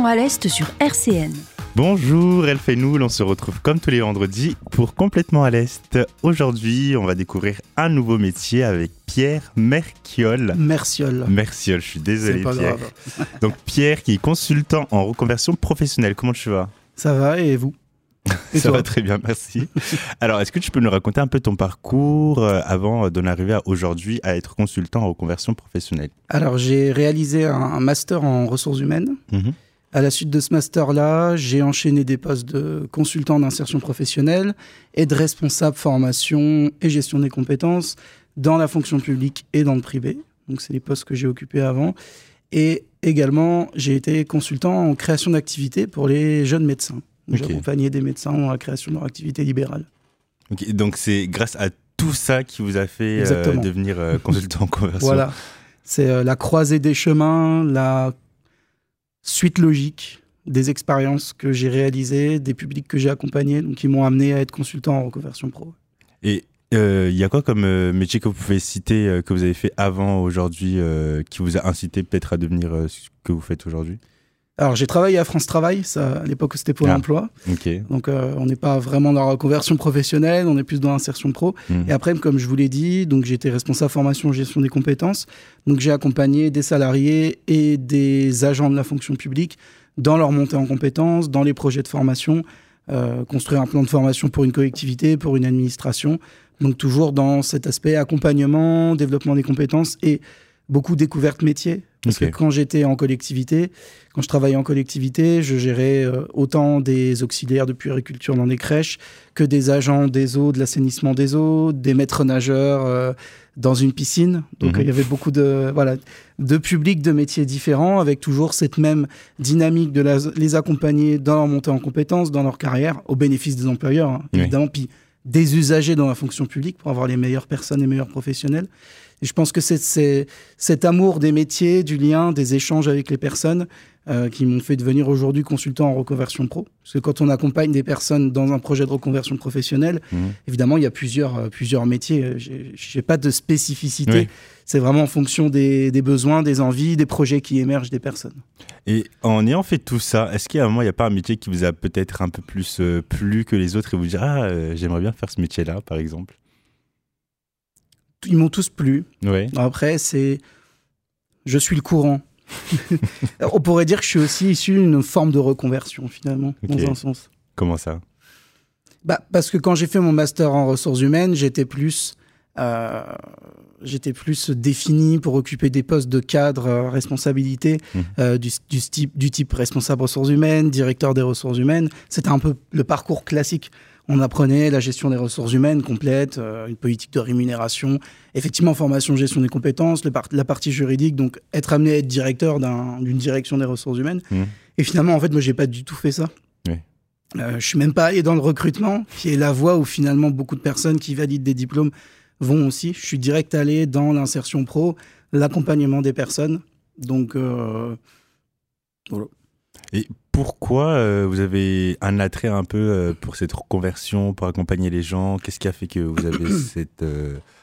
Complètement à l'Est sur RCN. Bonjour Elfenoul, on se retrouve comme tous les vendredis pour Complètement à l'Est. Aujourd'hui, on va découvrir un nouveau métier avec Pierre Merciol. Merciol, je suis désolé c'est pas Pierre. grave. Donc Pierre qui est consultant en reconversion professionnelle, comment tu vas ? Ça va et vous ? Et Ça toi ? va très bien, merci. Alors, est-ce que tu peux nous raconter un peu ton parcours avant d'en arriver à aujourd'hui à être consultant en reconversion professionnelle ? Alors, j'ai réalisé un master en ressources humaines. À la suite de ce master-là, j'ai enchaîné des postes de consultant d'insertion professionnelle et de responsable formation et gestion des compétences dans la fonction publique et dans le privé. Donc, c'est les postes que j'ai occupés avant. Et également, j'ai été consultant en création d'activités pour les jeunes médecins. Okay. J'accompagnais des médecins dans la création de leur activité libérale. Okay, donc c'est grâce à tout ça qui vous a fait devenir consultant en conversion. Voilà, c'est la croisée des chemins, la suite logique des expériences que j'ai réalisées, des publics que j'ai accompagnés, donc qui m'ont amené à être consultant en reconversion pro. Et il y a quoi comme métier que vous pouvez citer que vous avez fait avant aujourd'hui qui vous a incité peut-être à devenir ce que vous faites aujourd'hui ? Alors, j'ai travaillé à France Travail, ça, à l'époque c'était Pôle emploi. Okay. Donc, on n'est pas vraiment dans la reconversion professionnelle, on est plus dans l'insertion pro. Et après, comme je vous l'ai dit, donc, j'étais responsable formation gestion des compétences. Donc, j'ai accompagné des salariés et des agents de la fonction publique dans leur montée en compétences, dans les projets de formation, construire un plan de formation pour une collectivité, pour une administration. Donc, toujours dans cet aspect accompagnement, développement des compétences et beaucoup découverte métier. Parce que quand j'étais en collectivité, quand je travaillais en collectivité, je gérais autant des auxiliaires de puériculture dans des crèches que des agents des eaux, de l'assainissement des eaux, des maîtres nageurs dans une piscine. Donc il y avait beaucoup de publics, de métiers différents, avec toujours cette même dynamique de les accompagner dans leur montée en compétences, dans leur carrière, au bénéfice des employeurs, évidemment, puis des usagers dans la fonction publique pour avoir les meilleures personnes, les meilleurs professionnels. Et je pense que c'est cet amour des métiers, du lien, des échanges avec les personnes qui m'ont fait devenir aujourd'hui consultant en reconversion pro. Parce que quand on accompagne des personnes dans un projet de reconversion professionnelle, évidemment, il y a plusieurs métiers. J'ai pas de spécificité. Oui. C'est vraiment en fonction des besoins, des envies, des projets qui émergent des personnes. Et en ayant fait tout ça, est-ce qu'il y a un moment, il n'y a pas un métier qui vous a peut-être un peu plus plu que les autres et vous dire « Ah, j'aimerais bien faire ce métier-là, par exemple » ? Ils m'ont tous plu. Ouais. Après, je suis le courant. On pourrait dire que je suis aussi issu d'une forme de reconversion, finalement, dans un sens. Comment ça ? Parce que quand j'ai fait mon master en ressources humaines, j'étais plus défini pour occuper des postes de cadre, responsabilité, du type responsable ressources humaines, directeur des ressources humaines. C'était un peu le parcours classique. On apprenait la gestion des ressources humaines complète, une politique de rémunération, effectivement formation, gestion des compétences, la partie juridique, donc être amené à être directeur d'une direction des ressources humaines. Et finalement, en fait, moi, j'ai pas du tout fait ça. Oui. Je suis même pas allé dans le recrutement, qui est la voie où finalement beaucoup de personnes qui valident des diplômes vont aussi. Je suis direct allé dans l'insertion pro, l'accompagnement des personnes. Donc, voilà. Et pourquoi vous avez un attrait un peu pour cette reconversion, pour accompagner les gens ? Qu'est-ce qui a fait que vous avez cette envie-là ?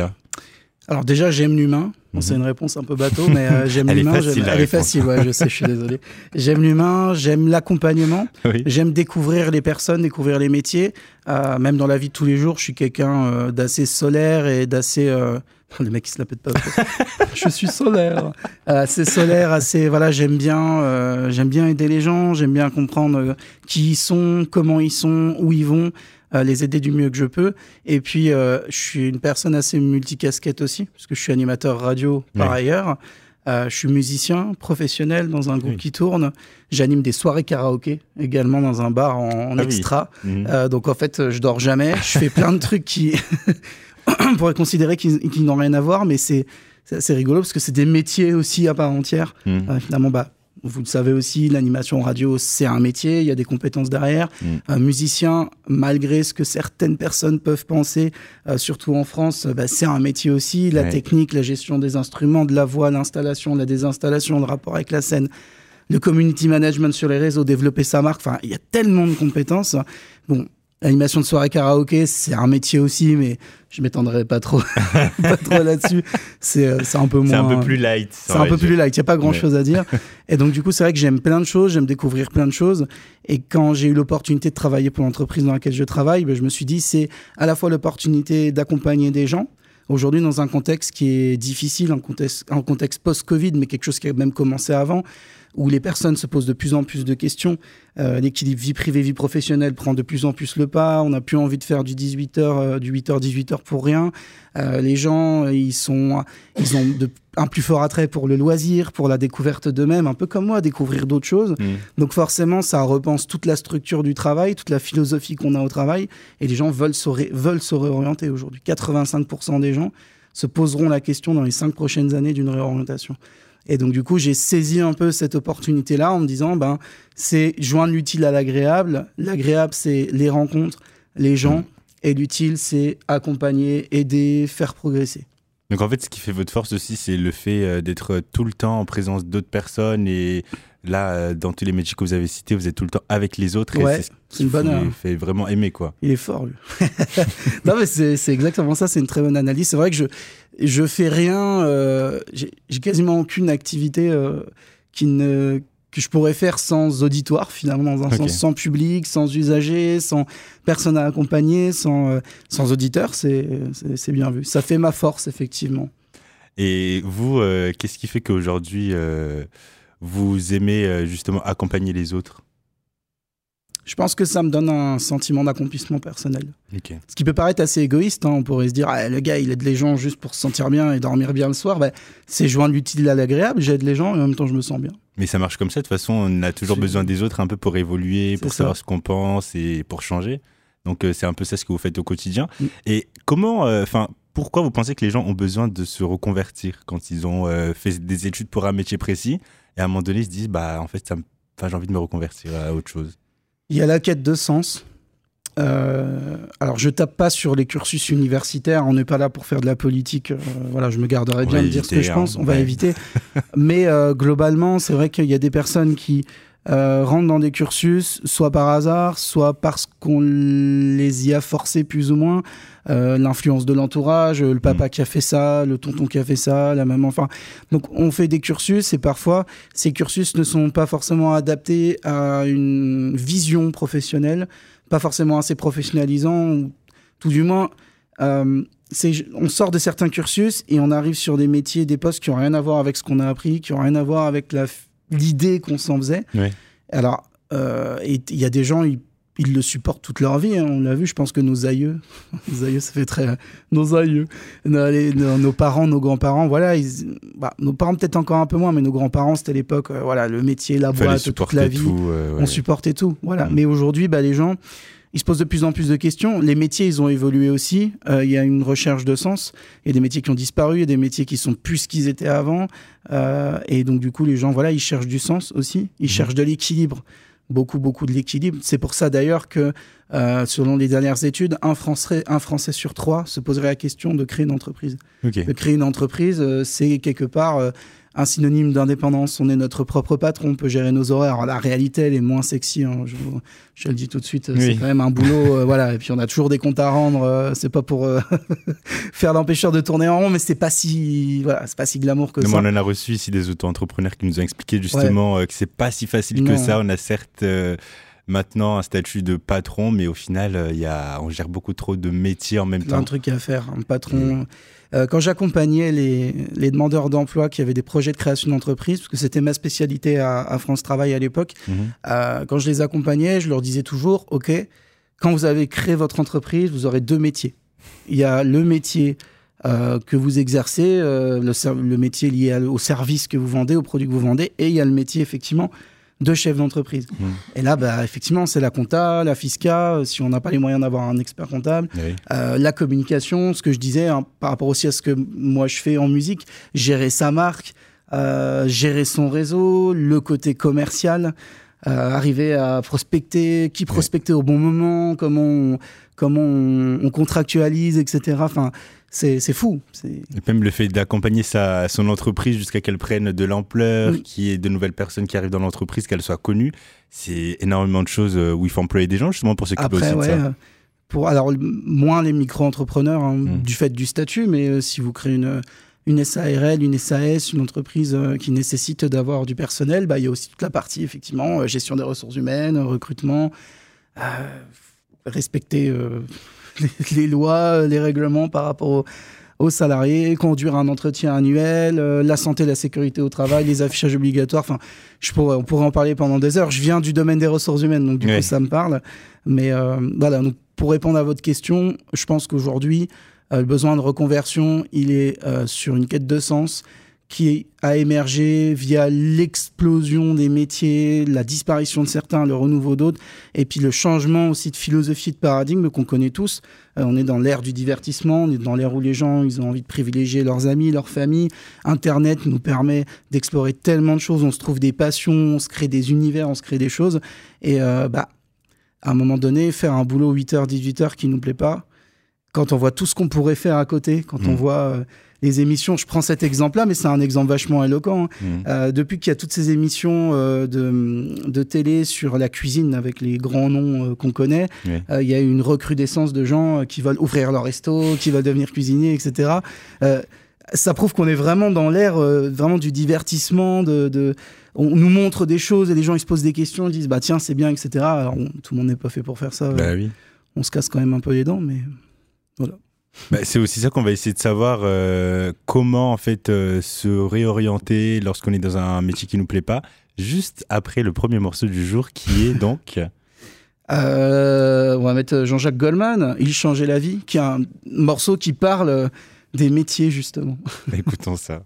Alors déjà, j'aime l'humain. Bon, c'est une réponse un peu bateau, mais j'aime l'humain. Elle est facile, ouais, je sais, je suis désolé. J'aime l'humain, j'aime l'accompagnement, j'aime découvrir les personnes, découvrir les métiers. Même dans la vie de tous les jours, je suis quelqu'un d'assez solaire et d'assez... Le mec, il se la pète pas. Je suis solaire. Assez solaire, assez... Voilà, j'aime bien aider les gens, j'aime bien comprendre qui ils sont, comment ils sont, où ils vont, les aider du mieux que je peux. Et puis, je suis une personne assez multicasquette aussi, parce que je suis animateur radio par ailleurs. Je suis musicien professionnel dans un groupe qui tourne. J'anime des soirées karaoké également dans un bar en extra. Donc, en fait, je dors jamais. Je fais plein de trucs qui... on pourrait considérer qu'ils n'ont rien à voir, mais c'est rigolo parce que c'est des métiers aussi à part entière. Finalement, vous le savez aussi, l'animation radio, c'est un métier, il y a des compétences derrière. Musicien, malgré ce que certaines personnes peuvent penser, surtout en France, c'est un métier aussi. La technique, la gestion des instruments, de la voix, l'installation, la désinstallation, le rapport avec la scène, le community management sur les réseaux, développer sa marque. Enfin, il y a tellement de compétences. Bon, L'animation de soirée karaoké, c'est un métier aussi, mais je m'étendrai pas trop, pas trop là-dessus. C'est un peu moins. C'est un peu plus light. C'est un peu plus light. Il n'y a pas grand-chose à dire. Et donc, du coup, c'est vrai que j'aime plein de choses, j'aime découvrir plein de choses. Et quand j'ai eu l'opportunité de travailler pour l'entreprise dans laquelle je travaille, je me suis dit, c'est à la fois l'opportunité d'accompagner des gens. Aujourd'hui, dans un contexte qui est difficile, un contexte post-Covid, mais quelque chose qui a même commencé avant, où les personnes se posent de plus en plus de questions. L'équilibre vie privée, vie professionnelle prend de plus en plus le pas. On n'a plus envie de faire du 18h, du 8h, 18h pour rien. Les gens, ils ont un plus fort attrait pour le loisir, pour la découverte d'eux-mêmes, un peu comme moi, découvrir d'autres choses. Donc forcément, ça repense toute la structure du travail, toute la philosophie qu'on a au travail. Et les gens veulent se réorienter aujourd'hui. 85% des gens se poseront la question dans les 5 prochaines années d'une réorientation. Et donc, du coup, j'ai saisi un peu cette opportunité-là en me disant, c'est joindre l'utile à l'agréable. L'agréable, c'est les rencontres, les gens. Et l'utile, c'est accompagner, aider, faire progresser. Donc, en fait, ce qui fait votre force aussi, c'est le fait d'être tout le temps en présence d'autres personnes. Et là, dans tous les métiers que vous avez cités, vous êtes tout le temps avec les autres. Ouais, et c'est c'est une bonne... vous fait vraiment aimer, quoi. Il est fort, lui. Non, mais c'est exactement ça. C'est une très bonne analyse. C'est vrai que je fais rien. J'ai quasiment aucune activité que je pourrais faire sans auditoire, finalement, dans un sens, sans public, sans usager, sans personne à accompagner, sans auditeur. C'est bien vu. Ça fait ma force, effectivement. Et vous, qu'est-ce qui fait qu'aujourd'hui, vous aimez justement accompagner les autres ? Je pense que ça me donne un sentiment d'accomplissement personnel. Okay. Ce qui peut paraître assez égoïste, on pourrait se dire le gars il aide les gens juste pour se sentir bien et dormir bien le soir. C'est joindre l'utile à l'agréable, j'aide les gens et en même temps je me sens bien. Mais ça marche comme ça, de toute façon on a toujours besoin des autres un peu pour évoluer, pour savoir ce qu'on pense et pour changer. Donc c'est un peu ça ce que vous faites au quotidien. Et comment, pourquoi vous pensez que les gens ont besoin de se reconvertir quand ils ont fait des études pour un métier précis et à un moment donné ils se disent en fait j'ai envie de me reconvertir à autre chose? Il y a la quête de sens. Alors, je tape pas sur les cursus universitaires. On n'est pas là pour faire de la politique. Je me garderai bien de dire ce que je pense. On va éviter. Mais globalement, c'est vrai qu'il y a des personnes qui rentrent dans des cursus, soit par hasard, soit parce qu'on les y a forcés plus ou moins. L'influence de l'entourage, le papa qui a fait ça, le tonton qui a fait ça, la maman. Donc, on fait des cursus et parfois, ces cursus ne sont pas forcément adaptés à une vision professionnelle, pas forcément assez professionnalisant, ou tout du moins, on sort de certains cursus et on arrive sur des métiers, des postes qui n'ont rien à voir avec ce qu'on a appris, qui n'ont rien à voir avec l'idée qu'on s'en faisait. Oui. Alors, il y a des gens, ils le supportent toute leur vie, on l'a vu, je pense que nos aïeux, ça fait très... Nos aïeux, nos parents, nos grands-parents, nos parents peut-être encore un peu moins, mais nos grands-parents, c'était l'époque, le métier, la boîte, toute la vie, on supportait tout. Mais aujourd'hui, les gens, ils se posent de plus en plus de questions. Les métiers, ils ont évolué aussi. Il y a une recherche de sens. Il y a des métiers qui ont disparu, il y a des métiers qui sont plus ce qu'ils étaient avant. Et donc, du coup, les gens, ils cherchent du sens aussi. Ils cherchent de l'équilibre. Beaucoup de l'équilibre. C'est pour ça d'ailleurs que, selon les dernières études, un Français sur 3 se poserait la question de créer une entreprise. De créer une entreprise, c'est quelque part un synonyme d'indépendance. On est notre propre patron, on peut gérer nos horaires. Alors, la réalité, elle est moins sexy. Je le dis tout de suite, c'est quand même un boulot. Et puis on a toujours des comptes à rendre. C'est pas pour faire l'empêcheur de tourner en rond, mais c'est pas si glamour que ça. On en a reçu ici des auto-entrepreneurs qui nous ont expliqué justement que c'est pas si facile que ça. On a certes maintenant un statut de patron, mais au final, on gère beaucoup trop de métiers en même temps. Il y a un truc à faire. Un patron. Quand j'accompagnais les demandeurs d'emploi qui avaient des projets de création d'entreprise, parce que c'était ma spécialité à France Travail à l'époque, quand je les accompagnais, je leur disais toujours, OK, quand vous avez créé votre entreprise, vous aurez 2 métiers. Il y a le métier que vous exercez, le métier lié au service que vous vendez, aux produits que vous vendez, et il y a le métier, effectivement, de chef d'entreprise. Et là, effectivement, c'est la compta, la fisca, si on n'a pas les moyens d'avoir un expert comptable, la communication, ce que je disais, par rapport aussi à ce que moi je fais en musique, gérer sa marque, gérer son réseau, le côté commercial, arriver à prospecter, prospecter au bon moment, comment on contractualise, etc. C'est fou. Et même le fait d'accompagner son entreprise jusqu'à qu'elle prenne de l'ampleur, qu'il y ait de nouvelles personnes qui arrivent dans l'entreprise, qu'elle soit connue, c'est énormément de choses où il faut employer des gens justement pour s'occuper aussi de ça. Alors, moins les micro-entrepreneurs, du fait du statut, mais si vous créez une SARL, une SAS, une entreprise qui nécessite d'avoir du personnel, il y a aussi toute la partie, effectivement, gestion des ressources humaines, recrutement, respecter les lois, les règlements par rapport aux salariés, conduire un entretien annuel, la santé, la sécurité au travail, les affichages obligatoires. Enfin, on pourrait en parler pendant des heures. Je viens du domaine des ressources humaines, donc du coup, ça me parle. Mais voilà, donc, pour répondre à votre question, je pense qu'aujourd'hui, le besoin de reconversion, il est sur une quête de sens qui a émergé via l'explosion des métiers, la disparition de certains, le renouveau d'autres, et puis le changement aussi de philosophie, de paradigme qu'on connaît tous. On est dans l'ère du divertissement, on est dans l'ère où les gens ils ont envie de privilégier leurs amis, leur famille. Internet nous permet d'explorer tellement de choses, on se trouve des passions, on se crée des univers, on se crée des choses. Et à un moment donné, faire un boulot 8h, 18h qui ne nous plaît pas, quand on voit tout ce qu'on pourrait faire à côté, quand on voit les émissions, je prends cet exemple-là, mais c'est un exemple vachement éloquent. Depuis qu'il y a toutes ces émissions de télé sur la cuisine avec les grands noms qu'on connaît, il y a une recrudescence de gens qui veulent ouvrir leur resto, qui veulent devenir cuisiniers, etc. Ça prouve qu'on est vraiment dans l'ère vraiment du divertissement, on nous montre des choses et les gens ils se posent des questions, ils disent tiens c'est bien, etc. Alors tout le monde n'est pas fait pour faire ça. Oui. On se casse quand même un peu les dents, mais voilà. C'est aussi ça qu'on va essayer de savoir, comment en fait se réorienter lorsqu'on est dans un métier qui nous plaît pas, juste après le premier morceau du jour qui est donc... on va mettre Jean-Jacques Goldman, Il changeait la vie, qui est un morceau qui parle des métiers justement. Écoutons ça.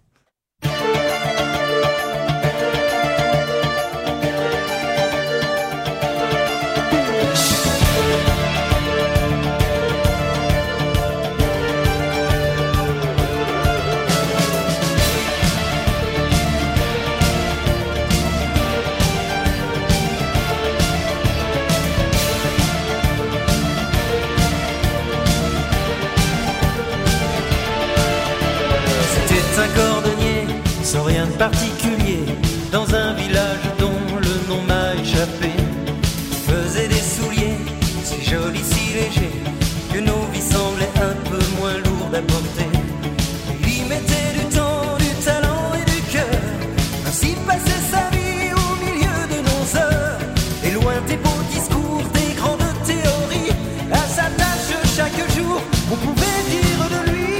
Sans rien de particulier, dans un village dont le nom m'a échappé. Faisait des souliers, si jolis, si légers, que nos vies semblaient un peu moins lourdes à porter. Il y mettait du temps, du talent et du cœur, ainsi passait sa vie au milieu de nos heures. Et loin des beaux discours, des grandes théories, à sa tâche chaque jour, on pouvait dire de lui.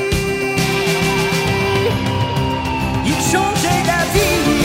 Changer la vie.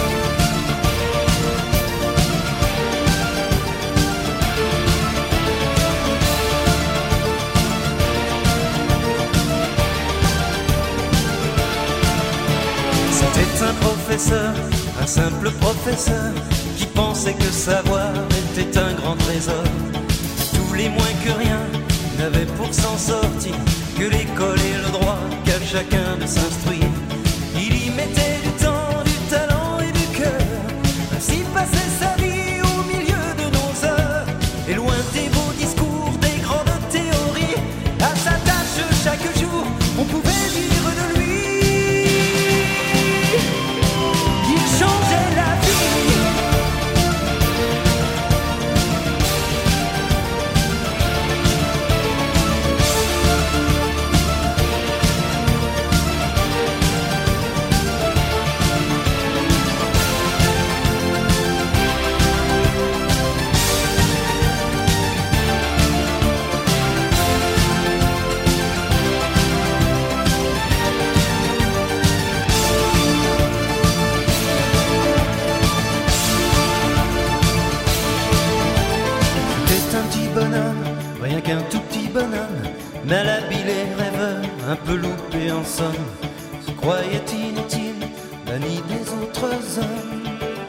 C'était un professeur, un simple professeur, qui pensait que savoir était un grand trésor. Tous les moins que rien n'avaient pour s'en sortir que l'école et le droit qu'à chacun de s'instruire. Il y mettait du temps, du talent et du cœur, ainsi passait sa vie au milieu de nos heures. Et loin des beaux discours, des grandes théories, à sa tâche chaque jour, on pouvait dire de lui. Il changeait la vie. Rien qu'un tout petit bonhomme, mal habillé, rêveur, un peu loupé en somme, se croyait inutile, banni des autres hommes.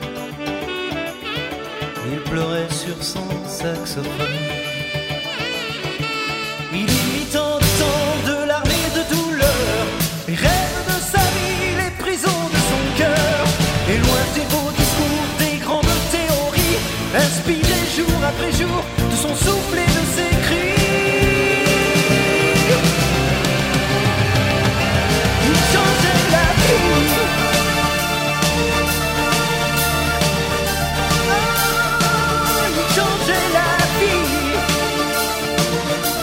Il pleurait sur son saxophone. Il y mit tant de temps, de larmes et de douleur, les rêves de sa vie, les prisons de son cœur. Et loin des beaux discours, des grandes théories, inspiré jour après jour de son souffle et de ses cris. Il changeait la vie. Oh, il changeait la vie.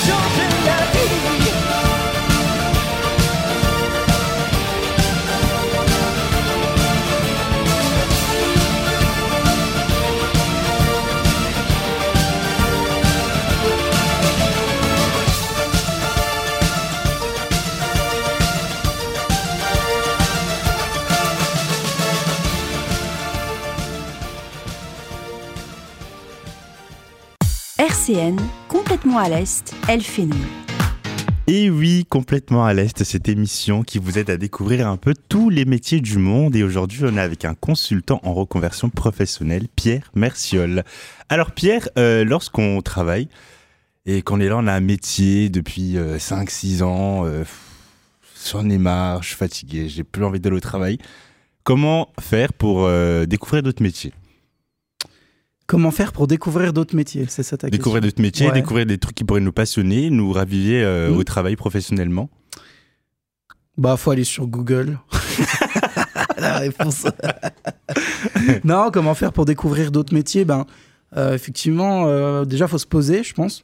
changer la vie. RCN, complètement à l'Est, Elle fait nous. Et oui, complètement à l'Est, cette émission qui vous aide à découvrir un peu tous les métiers du monde. Et aujourd'hui, on est avec un consultant en reconversion professionnelle, Pierre Merciol. Alors Pierre, lorsqu'on travaille et qu'on est là, on a un métier depuis 5-6 ans, j'en ai marre, je suis fatigué, j'ai plus envie d'aller au travail. Comment faire pour découvrir d'autres métiers ? Comment faire pour découvrir d'autres métiers ? C'est ça ta question ? Découvrir d'autres métiers, découvrir des trucs qui pourraient nous passionner, nous raviver au travail professionnellement. Bah, faut aller sur Google. La réponse. Non, comment faire pour découvrir d'autres métiers ? Effectivement, déjà, faut se poser, je pense.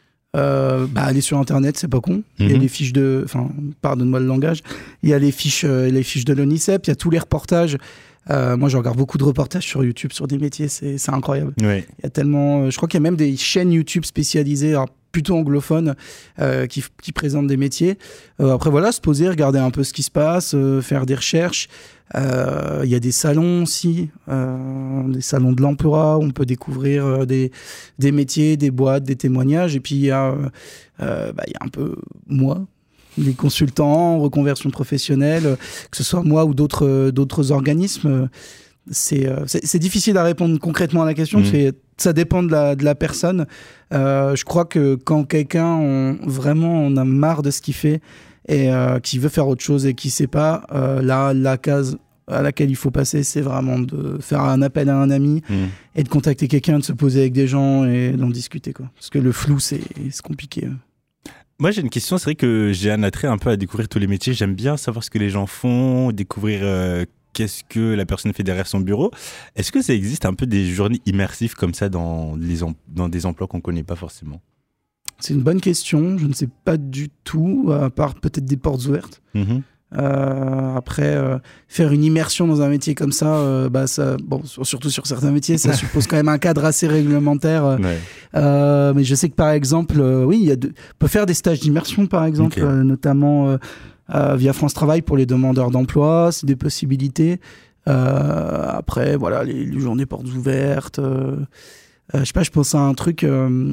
Aller sur Internet, c'est pas con. Il y a les fiches de... Enfin, pardonne-moi le langage. Il y a les fiches de l'ONICEP, il y a tous les reportages. Moi, je regarde beaucoup de reportages sur YouTube sur des métiers, c'est incroyable. Ouais. Il y a tellement, je crois qu'il y a même des chaînes YouTube spécialisées, alors plutôt anglophones, qui présentent des métiers. Après, voilà, se poser, regarder un peu ce qui se passe, faire des recherches. Il y a des salons aussi, des salons de l'emploi où on peut découvrir des métiers, des boîtes, des témoignages. Et puis, il y a un peu moi, les consultants en reconversion professionnelle, que ce soit moi ou d'autres organismes. C'est difficile à répondre concrètement à la question, parce que ça dépend de la personne. Je crois que quand quelqu'un, on a marre de ce qu'il fait et qui veut faire autre chose et qui ne sait pas, la case à laquelle il faut passer, c'est vraiment de faire un appel à un ami et de contacter quelqu'un, de se poser avec des gens et d'en discuter, quoi. Parce que le flou, c'est compliqué. Moi, j'ai une question. C'est vrai que j'ai un attrait un peu à découvrir tous les métiers. J'aime bien savoir ce que les gens font, découvrir qu'est-ce que la personne fait derrière son bureau. Est-ce que ça existe un peu des journées immersives comme ça dans des emplois qu'on ne connaît pas forcément ? C'est une bonne question. Je ne sais pas du tout, à part peut-être des portes ouvertes. Après, faire une immersion dans un métier comme ça, surtout sur certains métiers, ça suppose quand même un cadre assez réglementaire. Mais je sais que par exemple, on peut faire des stages d'immersion, par exemple, notamment via France Travail pour les demandeurs d'emploi. C'est des possibilités. Après, voilà, les journées portes ouvertes. Je sais pas, je pense à un truc,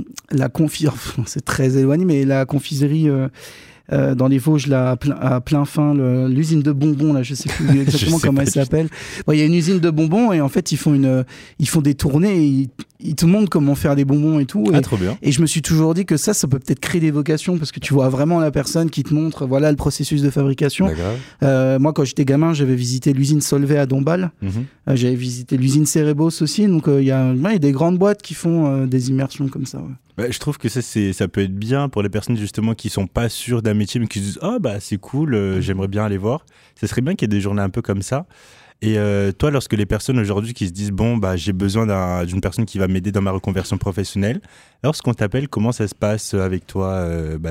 c'est très éloigné, mais la confiserie dans les Vosges, là, à plein fin, l'usine de bonbons, là, je sais plus exactement comment elle s'appelle. Il y a une usine de bonbons et en fait, ils font des tournées et ils te montrent comment faire les bonbons et tout. Trop bien. Et je me suis toujours dit que ça peut peut-être créer des vocations parce que tu vois vraiment la personne qui te montre, voilà, le processus de fabrication. Moi, quand j'étais gamin, j'avais visité l'usine Solvay à Dombasle. J'avais visité l'usine Cerebos aussi. Donc, il y a des grandes boîtes qui font des immersions comme ça. Je trouve que ça peut être bien pour les personnes justement qui sont pas sûres d'un métier mais qui se disent c'est cool, j'aimerais bien aller voir. Ça serait bien qu'il y ait des journées un peu comme ça. Et toi, lorsque les personnes aujourd'hui qui se disent j'ai besoin d'une personne qui va m'aider dans ma reconversion professionnelle, lorsqu'on t'appelle, comment ça se passe avec toi,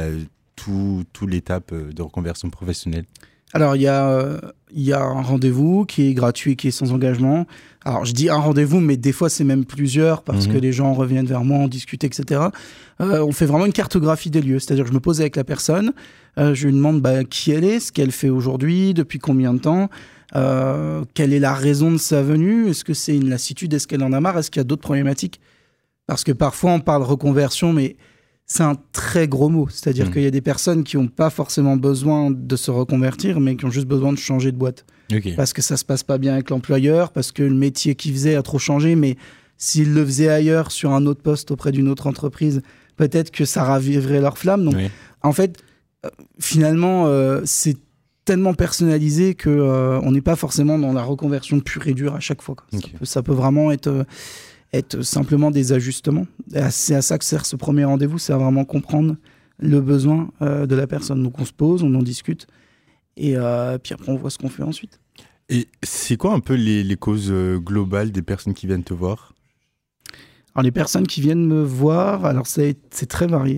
toute l'étape de reconversion professionnelle ? Alors, il y a un rendez-vous qui est gratuit, qui est sans engagement. Alors, je dis un rendez-vous, mais des fois, c'est même plusieurs parce que les gens reviennent vers moi, on discute, etc. On fait vraiment une cartographie des lieux. C'est-à-dire que je me pose avec la personne, je lui demande qui elle est, ce qu'elle fait aujourd'hui, depuis combien de temps, quelle est la raison de sa venue, est-ce que c'est une lassitude, est-ce qu'elle en a marre, est-ce qu'il y a d'autres problématiques ? Parce que parfois, on parle reconversion, mais c'est un très gros mot. C'est-à-dire qu'il y a des personnes qui n'ont pas forcément besoin de se reconvertir, mais qui ont juste besoin de changer de boîte. Parce que ça ne se passe pas bien avec l'employeur, parce que le métier qu'ils faisaient a trop changé, mais s'ils le faisaient ailleurs, sur un autre poste, auprès d'une autre entreprise, peut-être que ça raviverait leur flamme. Donc, en fait, finalement, c'est tellement personnalisé qu'on n'est pas forcément dans la reconversion pure et dure à chaque fois. Ça peut vraiment être simplement des ajustements. C'est à ça que sert ce premier rendez-vous, c'est à vraiment comprendre le besoin de la personne. Donc on se pose, on en discute, et puis après on voit ce qu'on fait ensuite. Et c'est quoi un peu les causes globales des personnes qui viennent te voir ? Alors les personnes qui viennent me voir, alors c'est très varié.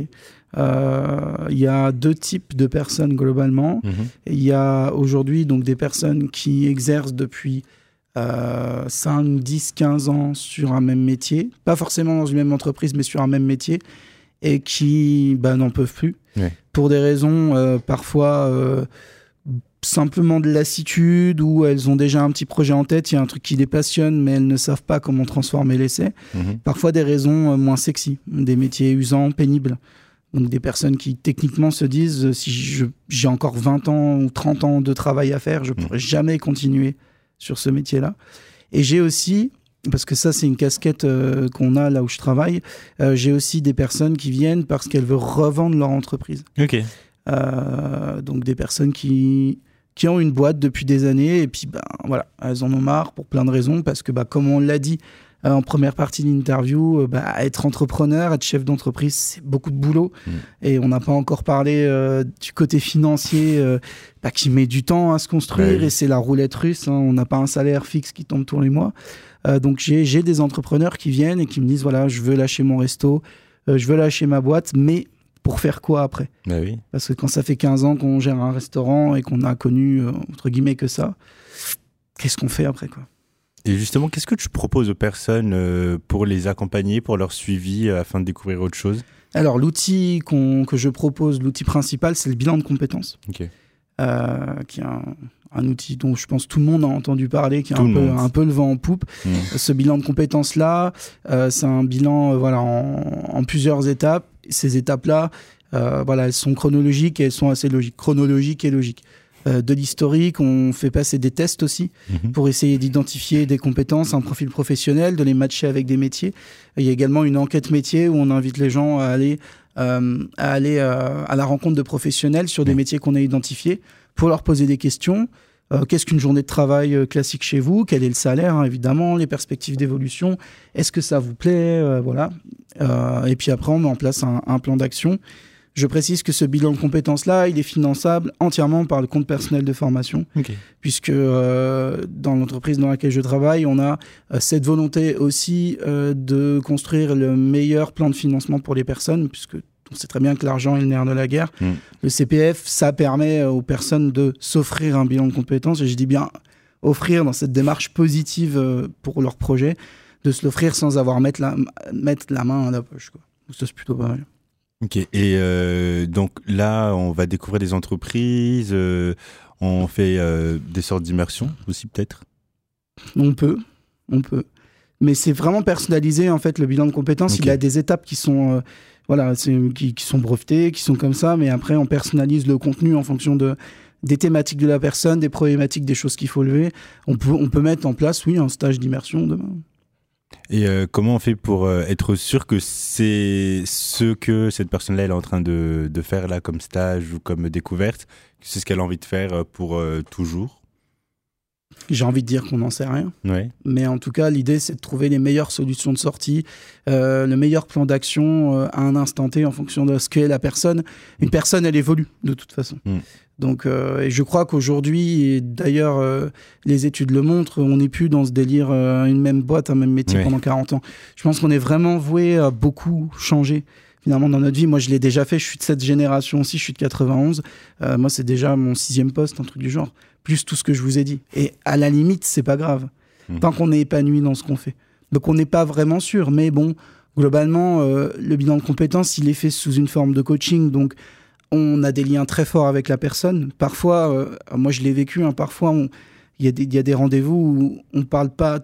Il y a 2 types de personnes globalement. Il y a aujourd'hui donc des personnes qui exercent depuis 5, 10, 15 ans sur un même métier, pas forcément dans une même entreprise, mais sur un même métier, et qui n'en peuvent plus, pour des raisons parfois simplement de lassitude, ou elles ont déjà un petit projet en tête, il y a un truc qui les passionne, mais elles ne savent pas comment transformer l'essai. Parfois des raisons moins sexy, des métiers usants, pénibles. Donc des personnes qui techniquement se disent si j'ai encore 20 ans ou 30 ans de travail à faire, je ne pourrai jamais continuer sur ce métier-là. Et j'ai aussi, parce que ça c'est une casquette qu'on a là où je travaille, j'ai aussi des personnes qui viennent parce qu'elles veulent revendre leur entreprise. Donc des personnes qui ont une boîte depuis des années et puis voilà, elles en ont marre pour plein de raisons, parce que comme on l'a dit en première partie de l'interview, être entrepreneur, être chef d'entreprise, c'est beaucoup de boulot. Et on n'a pas encore parlé du côté financier qui met du temps à se construire, et c'est la roulette russe, hein. On n'a pas un salaire fixe qui tombe tous les mois. Donc j'ai des entrepreneurs qui viennent et qui me disent voilà, je veux lâcher mon resto, je veux lâcher ma boîte, mais pour faire quoi après ? Parce que quand ça fait 15 ans qu'on gère un restaurant et qu'on a connu entre guillemets que ça, qu'est-ce qu'on fait après, quoi ? Et justement, qu'est-ce que tu proposes aux personnes pour les accompagner, pour leur suivi, afin de découvrir autre chose ? Alors, l'outil que je propose, l'outil principal, c'est le bilan de compétences. Qui est un outil dont je pense tout le monde a entendu parler, qui est un peu le vent en poupe. Ce bilan de compétences-là, c'est un bilan en plusieurs étapes. Ces étapes-là, elles sont chronologiques et elles sont assez logiques. Chronologiques et logiques. De l'historique, on fait passer des tests aussi pour essayer d'identifier des compétences, un profil professionnel, de les matcher avec des métiers. Il y a également une enquête métier où on invite les gens à aller à la rencontre de professionnels sur des métiers qu'on a identifiés pour leur poser des questions. Qu'est-ce qu'une journée de travail classique chez vous ? Quel est le salaire, hein, évidemment, les perspectives d'évolution ? Est-ce que ça vous plaît ? Voilà. Et puis après, on met en place un plan d'action. Je précise que ce bilan de compétences-là, il est finançable entièrement par le compte personnel de formation, puisque dans l'entreprise dans laquelle je travaille, on a cette volonté aussi de construire le meilleur plan de financement pour les personnes, puisque on sait très bien que l'argent est le nerf de la guerre. Le CPF, ça permet aux personnes de s'offrir un bilan de compétences, et je dis bien offrir dans cette démarche positive pour leur projet, de se l'offrir sans avoir mettre la main à la poche, quoi. Donc ça, c'est plutôt pas mal. Et donc là, on va découvrir des entreprises, on fait des sortes d'immersions aussi, peut-être ? On peut. Mais c'est vraiment personnalisé, en fait, le bilan de compétences. Il y a des étapes qui sont, qui sont brevetées, qui sont comme ça, mais après, on personnalise le contenu en fonction des thématiques de la personne, des problématiques, des choses qu'il faut lever. On peut mettre en place, un stage d'immersion demain. Et comment on fait pour être sûr que c'est ce que cette personne-là elle est en train de faire là comme stage ou comme découverte, que c'est ce qu'elle a envie de faire pour toujours ? J'ai envie de dire qu'on n'en sait rien. Mais en tout cas, l'idée, c'est de trouver les meilleures solutions de sortie, le meilleur plan d'action à un instant T en fonction de ce qu'est la personne. Une personne, elle évolue de toute façon. Donc, et je crois qu'aujourd'hui, et d'ailleurs, les études le montrent, on n'est plus dans ce délire, une même boîte, un même métier pendant 40 ans. Je pense qu'on est vraiment voué à beaucoup changer, finalement, dans notre vie. Moi, je l'ai déjà fait, je suis de cette génération aussi, je suis de 91. Moi, c'est déjà mon 6e poste, un truc du genre, plus tout ce que je vous ai dit. Et à la limite, c'est pas grave, tant qu'on est épanoui dans ce qu'on fait. Donc, on n'est pas vraiment sûr, mais bon, globalement, le bilan de compétences, il est fait sous une forme de coaching, donc on a des liens très forts avec la personne. Parfois, moi je l'ai vécu, parfois il y a des rendez-vous où on ne parle pas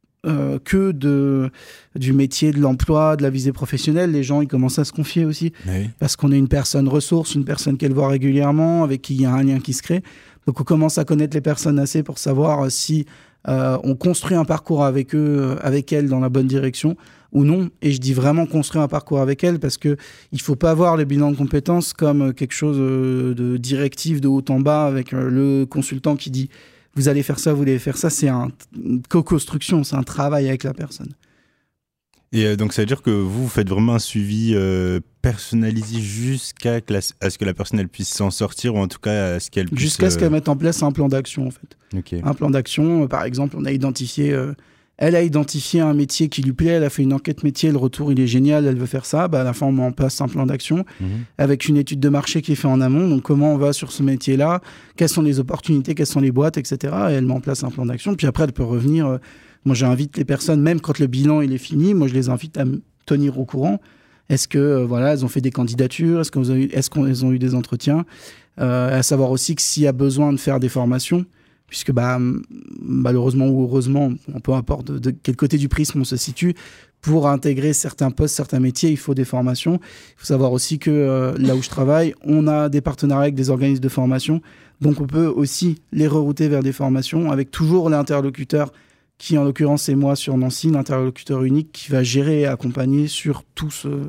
que du métier, de l'emploi, de la visée professionnelle. Les gens, ils commencent à se confier aussi, parce qu'on est une personne ressource, une personne qu'elle voit régulièrement, avec qui il y a un lien qui se crée. Donc on commence à connaître les personnes assez pour savoir si on construit un parcours avec eux, avec elles, dans la bonne direction ou non. Et je dis vraiment construire un parcours avec elles, parce qu'il ne faut pas voir le bilan de compétences comme quelque chose de directif, de haut en bas, avec le consultant qui dit « vous allez faire ça, vous allez faire ça ». C'est une co-construction, c'est un travail avec la personne. Et donc, ça veut dire que vous faites vraiment un suivi personnalisé jusqu'à ce que la personne elle puisse s'en sortir, ou en tout cas à ce qu'elle puisse... Jusqu'à ce qu'elle mette en place un plan d'action, en fait. Un plan d'action, par exemple, on a identifié Elle a identifié un métier qui lui plaît, elle a fait une enquête métier, le retour il est génial, elle veut faire ça. À la fin, on met en place un plan d'action avec une étude de marché qui est faite en amont. Donc, comment on va sur ce métier-là, quelles sont les opportunités, quelles sont les boîtes, etc. Et elle met en place un plan d'action. Puis après, elle peut revenir. Moi, j'invite les personnes, même quand le bilan il est fini, moi, je les invite à me tenir au courant. Est-ce que elles ont fait des candidatures, est-ce qu'elles ont eu des entretiens, à savoir aussi que s'il y a besoin de faire des formations, puisque malheureusement ou heureusement, peu importe de quel côté du prisme on se situe, pour intégrer certains postes, certains métiers, il faut des formations. Il faut savoir aussi que là où je travaille, on a des partenariats avec des organismes de formation, donc on peut aussi les rerouter vers des formations avec toujours l'interlocuteur qui, en l'occurrence, c'est moi sur Nancy, l'interlocuteur unique qui va gérer et accompagner sur tout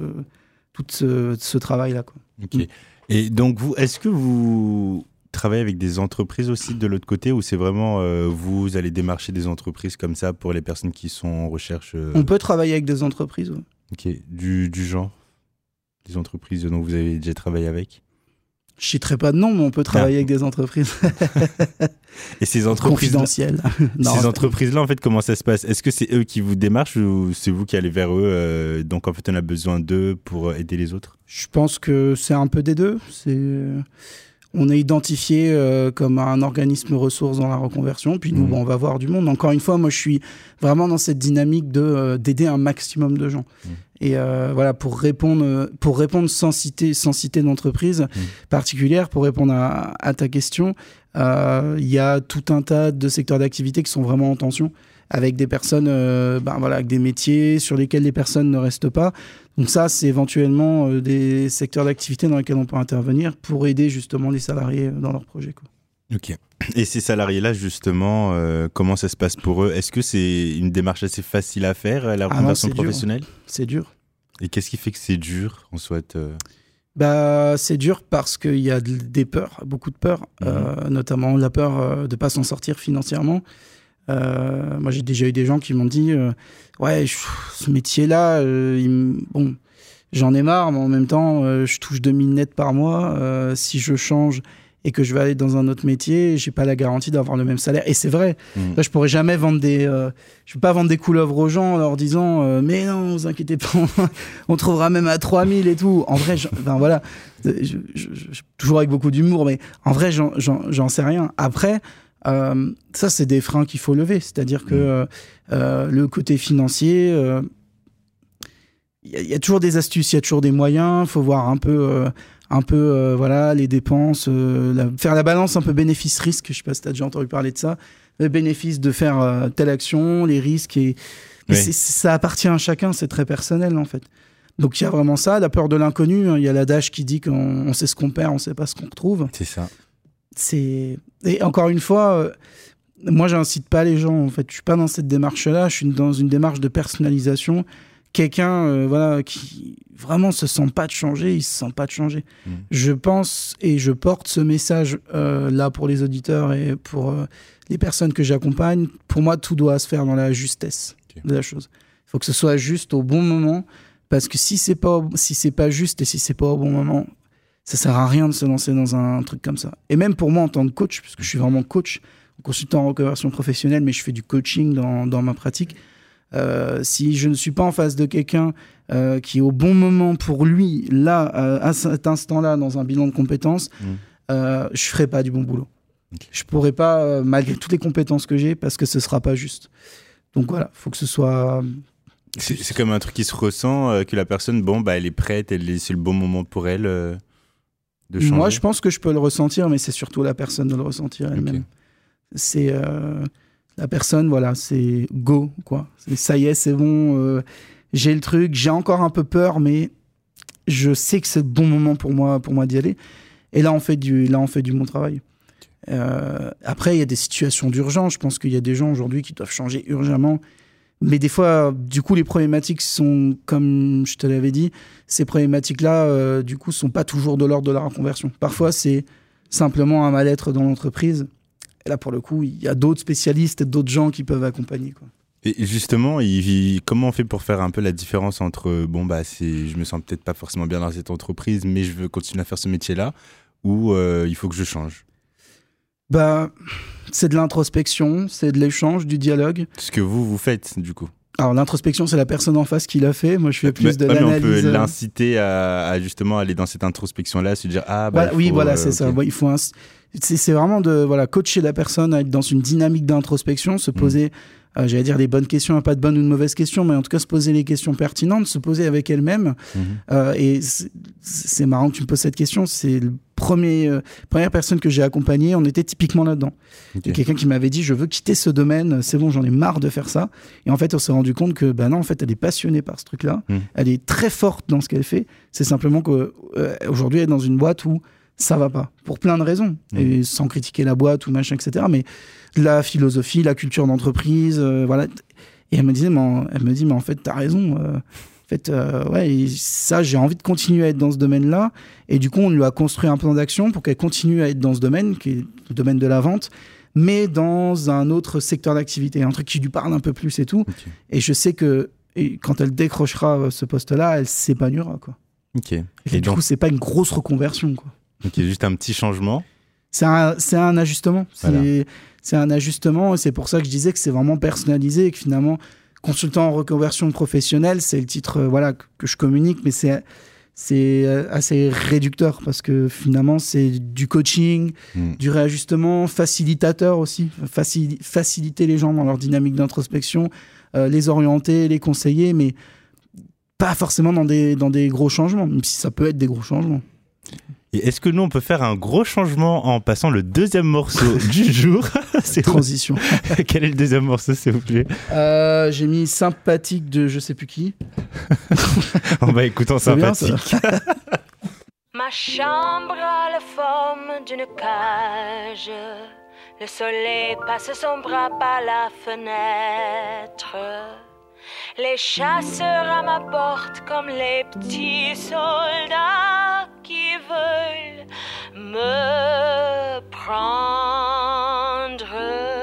ce travail-là, quoi. Ok. Et donc, est-ce que vous travaillez avec des entreprises aussi de l'autre côté, ou c'est vraiment vous allez démarcher des entreprises comme ça pour les personnes qui sont en recherche On peut travailler avec des entreprises, oui. Ok. Du genre des entreprises dont vous avez déjà travaillé avec? Je ne citerai pas de nom, mais on peut travailler avec des entreprises. Et ces entreprises confidentielles. Ces entreprises-là, en fait, comment ça se passe? Est-ce que c'est eux qui vous démarchent ou c'est vous qui allez vers eux? Donc, en fait, on a besoin d'eux pour aider les autres? Je pense que c'est un peu des deux. On est identifié comme un organisme ressource dans la reconversion. Puis nous, on va voir du monde. Encore une fois, moi, je suis vraiment dans cette dynamique d'aider un maximum de gens. Et pour répondre sans citer d'entreprise particulière, pour répondre à ta question, il y a tout un tas de secteurs d'activité qui sont vraiment en tension, avec des personnes, avec des métiers sur lesquels les personnes ne restent pas. Donc ça, c'est éventuellement des secteurs d'activité dans lesquels on peut intervenir pour aider justement les salariés dans leurs projets, quoi. Ok. Et ces salariés-là, justement, comment ça se passe pour eux? Est-ce que c'est une démarche assez facile à faire, la reconversion professionnelle? C'est dur. Et qu'est-ce qui fait que c'est dur, en soit c'est dur parce qu'il y a des peurs, beaucoup de peurs, notamment la peur de ne pas s'en sortir financièrement. Moi, j'ai déjà eu des gens qui m'ont dit ce métier-là, j'en ai marre, mais en même temps, je touche 2000 nets par mois. Si je change et que je vais aller dans un autre métier, j'ai pas la garantie d'avoir le même salaire. Et c'est vrai. Là, je pourrais jamais vendre je vais pas vendre des couleuvres aux gens en leur disant mais non, vous inquiétez pas, on trouvera même à 3000 et tout. En vrai, toujours avec beaucoup d'humour, mais en vrai, j'en sais rien. Après, ça, c'est des freins qu'il faut lever. C'est-à-dire que le côté financier, il y a toujours des astuces, il y a toujours des moyens. Il faut voir un peu les dépenses, faire la balance un peu bénéfice-risque. Je ne sais pas si tu as déjà entendu parler de ça. Le bénéfice de faire telle action, les risques. Ça appartient à chacun, c'est très personnel en fait. Donc il y a vraiment ça, la peur de l'inconnu. Il y a l'adage qui dit qu'on sait ce qu'on perd, on ne sait pas ce qu'on retrouve. C'est ça. Et encore une fois, moi, j'incite pas les gens. En fait, je suis pas dans cette démarche-là. Je suis dans une démarche de personnalisation. Quelqu'un, qui vraiment se sent pas de changer, il se sent pas de changer. Je pense et je porte ce message là pour les auditeurs et pour les personnes que j'accompagne. Pour moi, tout doit se faire dans la justesse de la chose. Il faut que ce soit juste au bon moment, parce que si c'est pas juste et si c'est pas au bon moment, ça sert à rien de se lancer dans un truc comme ça. Et même pour moi en tant que coach, parce que je suis vraiment coach, consultant en reconversion professionnelle, mais je fais du coaching dans ma pratique. Si je ne suis pas en face de quelqu'un qui est au bon moment pour lui, là, à cet instant-là, dans un bilan de compétences, je ferai pas du bon boulot. Okay. Je pourrai pas, malgré toutes les compétences que j'ai, parce que ce sera pas juste. Donc voilà, faut que ce soit... C'est comme un truc qui se ressent, que la personne, elle est prête, c'est le bon moment pour elle de changer. Moi, je pense que je peux le ressentir, mais c'est surtout la personne de le ressentir elle-même. Okay. C'est la personne, voilà, c'est go, quoi. Ça y est, c'est bon, j'ai le truc, j'ai encore un peu peur, mais je sais que c'est le bon moment pour moi d'y aller. Et là, on fait du bon travail. Après, il y a des situations d'urgence. Je pense qu'il y a des gens aujourd'hui qui doivent changer urgemment. Mais des fois, du coup, les problématiques sont, comme je te l'avais dit, ces problématiques-là, du coup, sont pas toujours de l'ordre de la reconversion. Parfois, c'est simplement un mal-être dans l'entreprise. Et là, pour le coup, il y a d'autres spécialistes, d'autres gens qui peuvent accompagner, quoi. Et justement, comment on fait pour faire un peu la différence entre je me sens peut-être pas forcément bien dans cette entreprise, mais je veux continuer à faire ce métier-là, ou il faut que je change? C'est de l'introspection, c'est de l'échange, du dialogue. Ce que vous faites, du coup. Alors, l'introspection, c'est la personne en face qui l'a fait. Moi, je fais plus de l'analyse. Mais on peut l'inciter à justement aller dans cette introspection-là, se dire c'est ça. Il faut c'est vraiment de coacher la personne à être dans une dynamique d'introspection, se poser, j'allais dire les bonnes questions, pas de bonnes ou de mauvaises questions, mais en tout cas se poser les questions pertinentes, se poser avec elle-même. Et c'est marrant que tu me poses cette question. C'est le première personne que j'ai accompagnée, on était typiquement là-dedans. Okay. Quelqu'un qui m'avait dit, je veux quitter ce domaine, c'est bon, j'en ai marre de faire ça. Et en fait, on s'est rendu compte que, non, en fait, elle est passionnée par ce truc-là. Elle est très forte dans ce qu'elle fait. C'est simplement qu'aujourd'hui, elle est dans une boîte où ça va pas, pour plein de raisons. Et sans critiquer la boîte ou machin, etc. Mais la philosophie, la culture d'entreprise, voilà. Et elle me dit, mais en fait, t'as raison. En fait, et ça, j'ai envie de continuer à être dans ce domaine-là. Et du coup, on lui a construit un plan d'action pour qu'elle continue à être dans ce domaine, qui est le domaine de la vente, mais dans un autre secteur d'activité, un truc qui lui parle un peu plus et tout. Okay. Et je sais que quand elle décrochera ce poste-là, elle s'épanouira, quoi. Okay. Et du coup, c'est pas une grosse reconversion, quoi. Ok, juste un petit changement. C'est un ajustement. C'est un ajustement, et c'est pour ça que je disais que c'est vraiment personnalisé et que finalement, consultant en reconversion professionnelle, c'est le titre que je communique, mais c'est assez réducteur parce que finalement, c'est du coaching, du réajustement, facilitateur aussi, faciliter les gens dans leur dynamique d'introspection, les orienter, les conseiller, mais pas forcément dans des gros changements, même si ça peut être des gros changements. Et est-ce que nous, on peut faire un gros changement en passant le deuxième morceau du jour? C'est transition. Quel est le deuxième morceau, s'il vous plaît? J'ai mis Sympathique de je sais plus qui. Écoutons Sympathique. Ma chambre a la forme d'une cage. Le soleil passe son bras par la fenêtre. Les chasseurs à ma porte comme les petits soldats qui veulent me prendre.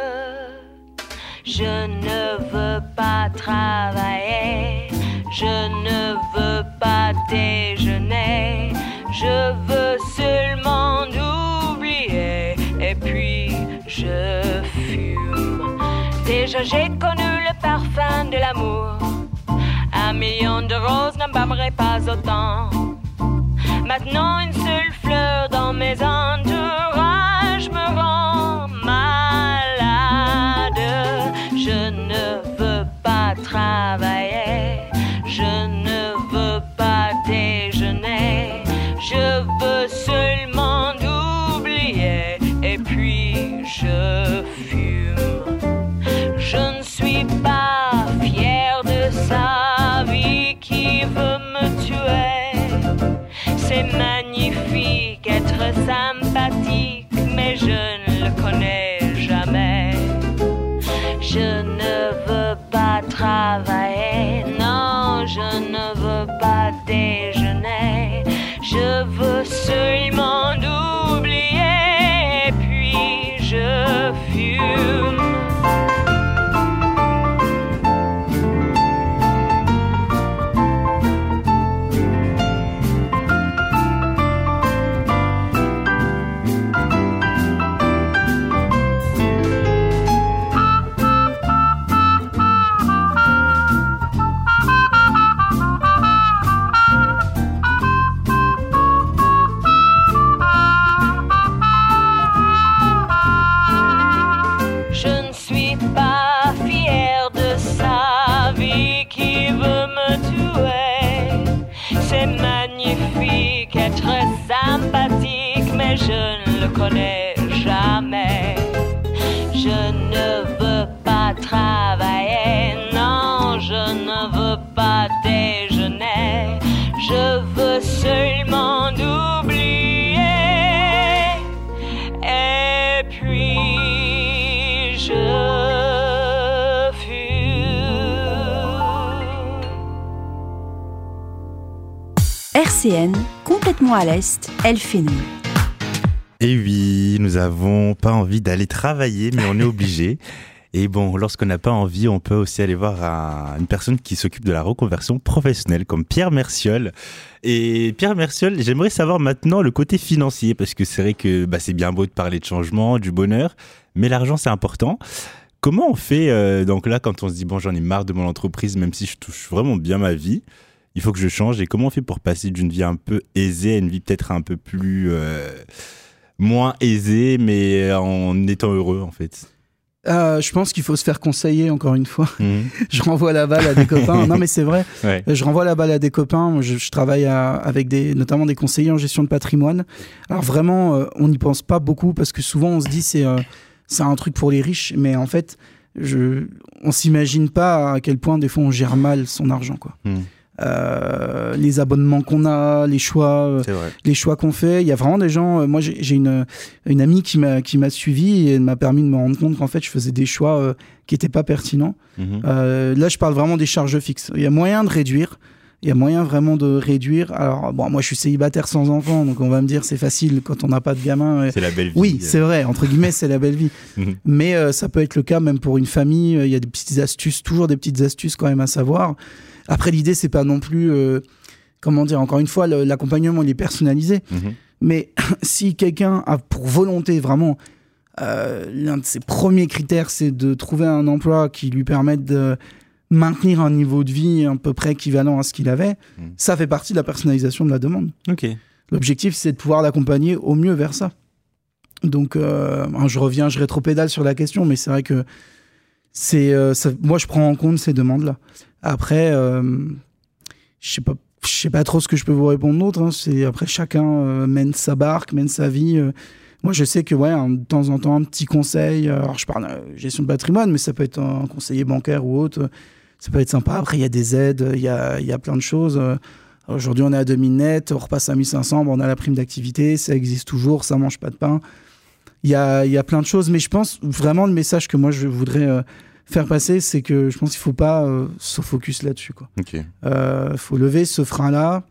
Je ne veux pas travailler, je ne veux pas déjeuner, je veux seulement oublier et puis je fume. Déjà j'ai connu le parfum de l'amour. 1 million de roses n'embaumerait pas autant. Maintenant une seule fleur dans mes entourages me rend malade. Je ne veux pas travailler, je ne veux pas déjeuner, je veux seulement oublier et puis je fume. Je ne suis pas fière de sa vie qui veut me tuer. C'est magnifique être sympathique, mais je ne le connais jamais. Je ne veux pas travailler, non, je ne veux pas déjeuner. Je veux seulement oublier, et puis je fume. Sympathique, mais je ne le connais jamais. Je ne veux pas travailler, non, je ne veux pas déjeuner. Je veux seulement oublier, et puis je fume. RCN, complètement à l'Est, Elle fait nous. Et oui, nous avons pas envie d'aller travailler, mais on est obligé. Et bon, lorsqu'on n'a pas envie, on peut aussi aller voir une personne qui s'occupe de la reconversion professionnelle, comme Pierre Merciol. Et Pierre Merciol, j'aimerais savoir maintenant le côté financier, parce que c'est vrai que c'est bien beau de parler de changement, du bonheur, mais l'argent, c'est important. Comment on fait, donc là, quand on se dit, bon, j'en ai marre de mon entreprise, même si je touche vraiment bien ma vie, il faut que je change. Et comment on fait pour passer d'une vie un peu aisée à une vie peut-être un peu plus moins aisée, mais en étant heureux, en fait? Je pense qu'il faut se faire conseiller, encore une fois. Je renvoie la balle à des copains. Non, mais c'est vrai. Ouais. Je renvoie la balle à des copains. Je travaille avec notamment des conseillers en gestion de patrimoine. Alors vraiment, on n'y pense pas beaucoup parce que souvent, on se dit c'est un truc pour les riches. Mais en fait, on s'imagine pas à quel point, des fois, on gère mal son argent, quoi. Les abonnements qu'on a, les choix qu'on fait. Il y a vraiment des gens. Moi, j'ai une amie qui m'a suivi et elle m'a permis de me rendre compte qu'en fait, je faisais des choix qui n'étaient pas pertinents. Là, je parle vraiment des charges fixes. Il y a moyen de réduire. Il y a moyen vraiment de réduire. Alors, bon, moi, je suis célibataire sans enfant, donc on va me dire c'est facile quand on n'a pas de gamin. C'est la belle vie. Oui, c'est vrai. Entre guillemets, c'est la belle vie. Mais ça peut être le cas même pour une famille. Il y a des petites astuces, toujours des petites astuces quand même à savoir. Après, l'idée, c'est pas non plus, encore une fois, l'accompagnement, il est personnalisé. Mais si quelqu'un a pour volonté, vraiment, l'un de ses premiers critères, c'est de trouver un emploi qui lui permette de maintenir un niveau de vie à peu près équivalent à ce qu'il avait, ça fait partie de la personnalisation de la demande. Okay. L'objectif, c'est de pouvoir l'accompagner au mieux vers ça. Donc, je rétropédale sur la question, mais c'est vrai que moi, je prends en compte ces demandes-là. Après, je sais pas trop ce que je peux vous répondre d'autre. Après, chacun mène sa barque, mène sa vie. Moi, je sais que de temps en temps, un petit conseil. Alors, je parle de gestion de patrimoine, mais ça peut être un conseiller bancaire ou autre. Ça peut être sympa. Après, il y a des aides, il y a plein de choses. Aujourd'hui, on est à 2000 net, on repasse à 1500, on a la prime d'activité, ça existe toujours, ça mange pas de pain. Il y a plein de choses, mais je pense vraiment le message que moi, je voudrais faire passer, c'est que je pense qu'il ne faut pas se focus là-dessus, quoi. Okay. Faut lever ce frein-là.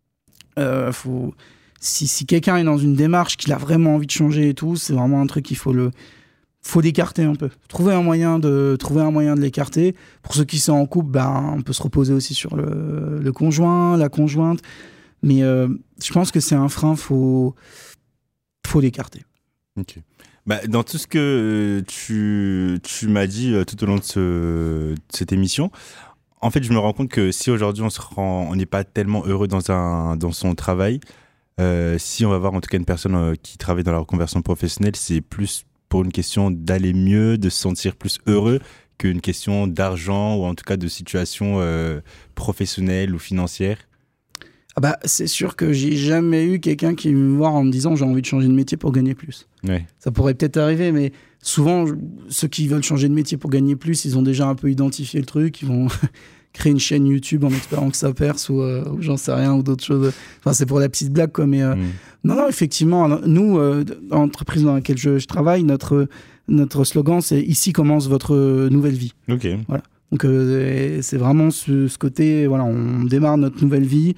Si quelqu'un est dans une démarche qu'il a vraiment envie de changer et tout, c'est vraiment un truc qu'il faut l'écarter un peu. Trouver un moyen de l'écarter. Pour ceux qui sont en couple, on peut se reposer aussi sur le conjoint, la conjointe. Mais je pense que c'est un frein, faut l'écarter. Ok. Dans tout ce que tu m'as dit tout au long de cette émission, en fait, je me rends compte que si aujourd'hui on n'est pas tellement heureux dans son travail, si on va voir en tout cas une personne qui travaille dans la reconversion professionnelle, c'est plus pour une question d'aller mieux, de se sentir plus heureux qu'une question d'argent ou en tout cas de situation professionnelle ou financière. C'est sûr que j'ai jamais eu quelqu'un qui me voir en me disant j'ai envie de changer de métier pour gagner plus. Ouais. Ça pourrait peut-être arriver, mais souvent, ceux qui veulent changer de métier pour gagner plus, ils ont déjà un peu identifié le truc, ils vont créer une chaîne YouTube en espérant que ça perce ou j'en sais rien, ou d'autres choses. Enfin, c'est pour la petite blague, quoi. Mais non, effectivement, nous, dans l'entreprise dans laquelle je travaille, notre slogan, c'est « Ici commence votre nouvelle vie ». Ok. Voilà. Donc, c'est vraiment ce côté, on démarre notre nouvelle vie.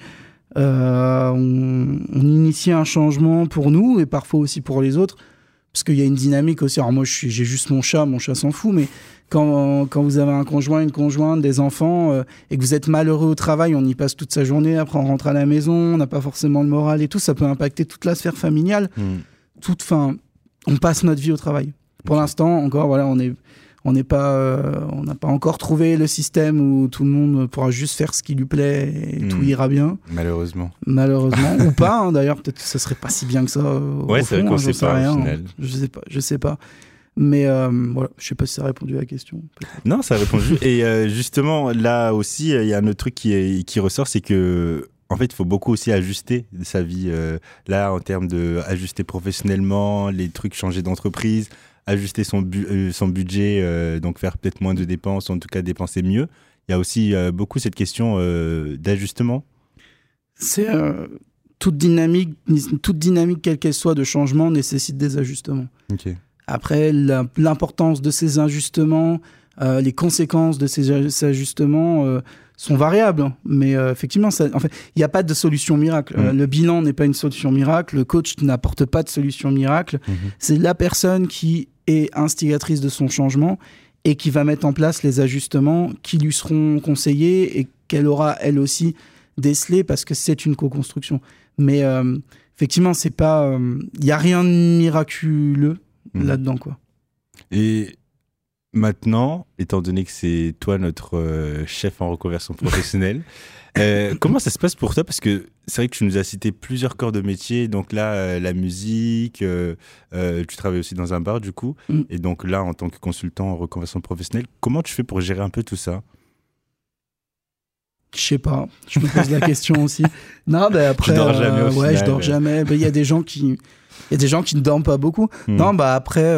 On initie un changement pour nous et parfois aussi pour les autres parce qu'il y a une dynamique aussi. Alors moi j'ai juste mon chat s'en fout, mais quand vous avez un conjoint, une conjointe, des enfants et que vous êtes malheureux au travail, on y passe toute sa journée, après on rentre à la maison, on n'a pas forcément le moral et tout, ça peut impacter toute la sphère familiale. On passe notre vie au travail. Pour l'instant encore, on n'a pas encore trouvé le système où tout le monde pourra juste faire ce qui lui plaît et tout ira bien. Malheureusement. Ou pas, d'ailleurs, peut-être que ce serait pas si bien que ça. C'est vrai qu'on sait pas rien, au final. Je sais pas. Mais je sais pas si ça a répondu à la question. Peut-être. Non, ça a répondu. Et justement, là aussi, il y a un autre truc qui ressort, c'est que en fait, il faut beaucoup aussi ajuster sa vie. Là, en termes d'ajuster professionnellement, les trucs, changer d'entreprise, ajuster son budget, donc faire peut-être moins de dépenses, en tout cas dépenser mieux. Il y a aussi beaucoup cette question d'ajustement. C'est toute dynamique, quelle qu'elle soit, de changement nécessite des ajustements. Okay. Après, l'importance de ces ajustements, les conséquences de ces ajustements sont variables. Mais effectivement, il n'y a pas de solution miracle. Le bilan n'est pas une solution miracle. Le coach n'apporte pas de solution miracle. C'est la personne qui est instigatrice de son changement et qui va mettre en place les ajustements qui lui seront conseillés et qu'elle aura elle aussi décelé parce que c'est une co-construction. Mais effectivement, c'est pas, y a rien de miraculeux là-dedans, quoi. Et maintenant, étant donné que c'est toi notre chef en reconversion professionnelle, comment ça se passe pour toi? Parce que c'est vrai que tu nous as cité plusieurs corps de métier. Donc là, la musique, tu travailles aussi dans un bar du coup. Et donc là, en tant que consultant en reconversion professionnelle, comment tu fais pour gérer un peu tout ça? Je sais pas, je me pose la question aussi. Non, ben après, je dors jamais au final. Je dors jamais. Il y a des gens qui ne dorment pas beaucoup. Non, bah après,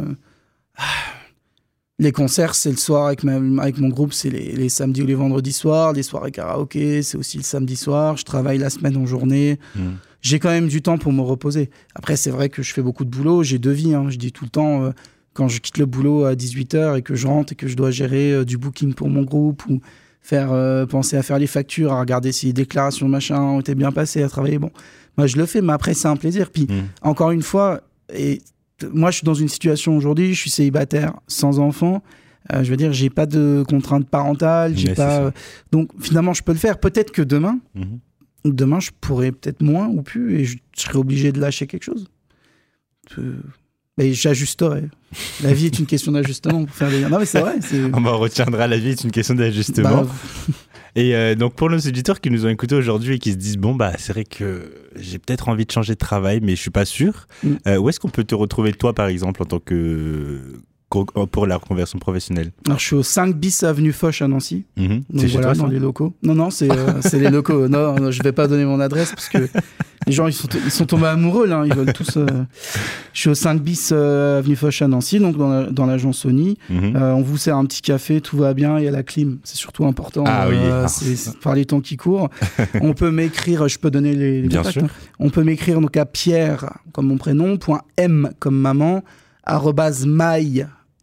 les concerts, c'est le soir avec mon groupe, c'est les samedis ou les vendredis soirs. Les soirées karaoké, c'est aussi le samedi soir. Je travaille la semaine en journée. J'ai quand même du temps pour me reposer. Après, c'est vrai que je fais beaucoup de boulot. J'ai 2 vies. Je dis tout le temps, quand je quitte le boulot à 18h et que je rentre et que je dois gérer du booking pour mon groupe ou penser à faire les factures, à regarder si les déclarations machin ont été bien passées, à travailler. Bon, moi je le fais, mais après c'est un plaisir. Puis encore une fois, et moi je suis dans une situation aujourd'hui, je suis célibataire, sans enfant. Je veux dire, j'ai pas de contraintes parentales, j'ai pas. Donc finalement, je peux le faire. Peut-être que demain, je pourrais peut-être moins ou plus, et je serais obligé de lâcher quelque chose. Mais j'ajusterai. La vie est une question d'ajustement pour faire des... Non mais c'est vrai. On retiendra, la vie est une question d'ajustement. Et donc pour nos auditeurs qui nous ont écoutés aujourd'hui et qui se disent bon bah c'est vrai que j'ai peut-être envie de changer de travail mais je suis pas sûr. Où est-ce qu'on peut te retrouver toi par exemple en tant que pour la reconversion professionnelle? Alors je suis au 5 bis avenue Foch à Nancy. Donc c'est chez toi, dans les locaux. Non c'est les locaux. Non, je vais pas donner mon adresse parce que les gens ils sont tombés amoureux là, ils veulent tous. Je suis au 5 bis avenue Foch à Nancy, donc dans l'agence Sony. On vous sert un petit café, tout va bien, il y a la clim, c'est surtout important. C'est par les temps qui courent. On peut m'écrire, je peux donner les bien contacts. Sûr. On peut m'écrire donc à Pierre comme mon prénom .m comme maman @my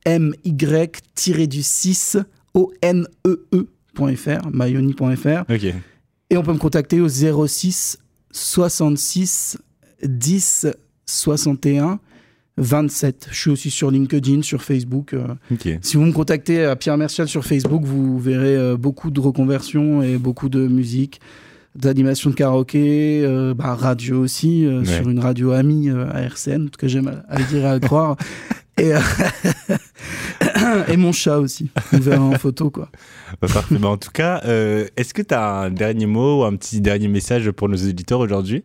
my-6 onee.fr myoni.fr. Okay. Et on peut me contacter au 06 66 10 61 27. Je suis aussi sur LinkedIn, sur Facebook. Si vous me contactez à Pierre Mercial sur Facebook, vous verrez beaucoup de reconversions et beaucoup de musique, d'animation de karaoké, radio aussi, sur une radio amie à RCN, en tout cas j'aime à le dire et à le croire. Et mon chat aussi, on verra en photo quoi. Parfait. En tout cas, est-ce que tu as un dernier mot ou un petit dernier message pour nos auditeurs aujourd'hui?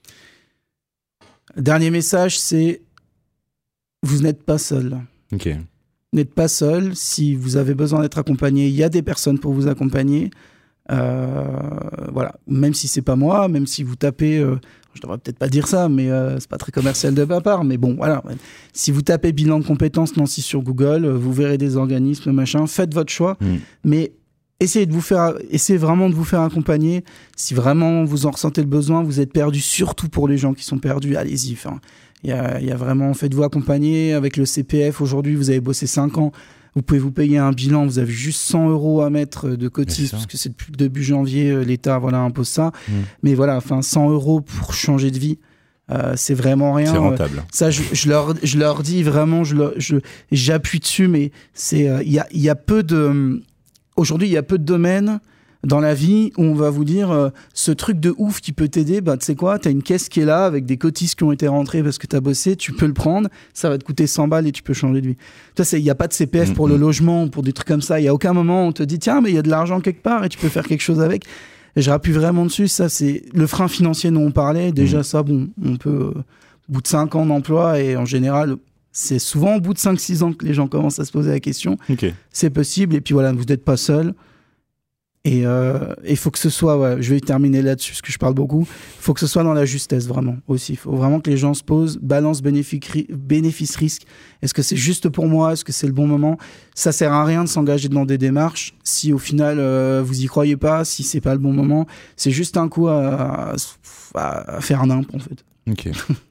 Dernier message, c'est vous n'êtes pas seul. Ok. Vous n'êtes pas seul. Si vous avez besoin d'être accompagné, il y a des personnes pour vous accompagner. Voilà. Même si c'est pas moi, même si vous tapez, je devrais peut-être pas dire ça, mais c'est pas très commercial de ma part, mais bon, voilà. Si vous tapez bilan de compétences Nancy sur Google, vous verrez des organismes, machin. Faites votre choix, mais essayez vraiment de vous faire accompagner. Si vraiment vous en ressentez le besoin, vous êtes perdu, surtout pour les gens qui sont perdus, allez-y. Enfin, il y a vraiment, faites-vous accompagner avec le CPF. Aujourd'hui, vous avez bossé 5 ans. Vous pouvez vous payer un bilan, vous avez juste 100 € à mettre de cotise, parce que c'est depuis le début janvier, l'État impose ça. Mais voilà, enfin 100 € pour changer de vie, c'est vraiment rien. C'est rentable. Ça, je leur dis vraiment, j'appuie dessus, mais il y a peu de... Aujourd'hui, il y a peu de domaines dans la vie où on va vous dire ce truc de ouf qui peut t'aider, tu sais quoi, t'as une caisse qui est là avec des cotises qui ont été rentrées parce que t'as bossé, tu peux le prendre, ça va te coûter 100 balles et tu peux changer de vie. Il n'y a pas de CPF pour le logement, pour des trucs comme ça, il n'y a aucun moment où on te dit tiens mais il y a de l'argent quelque part et tu peux faire quelque chose avec. Et je rappuie vraiment dessus, ça c'est le frein financier dont on parlait, déjà ça bon, on peut au bout de 5 ans d'emploi et en général c'est souvent au bout de 5-6 ans que les gens commencent à se poser la question. C'est possible et puis voilà, vous n'êtes pas seul. Et il faut que ce soit, je vais terminer là-dessus parce que je parle beaucoup, il faut que ce soit dans la justesse vraiment aussi. Il faut vraiment que les gens se posent, balance bénéfice-risque. Est-ce que c'est juste pour moi? Est-ce que c'est le bon moment? Ça sert à rien de s'engager dans des démarches si au final vous y croyez pas, si c'est pas le bon moment. C'est juste un coup à faire un imp en fait. Ok.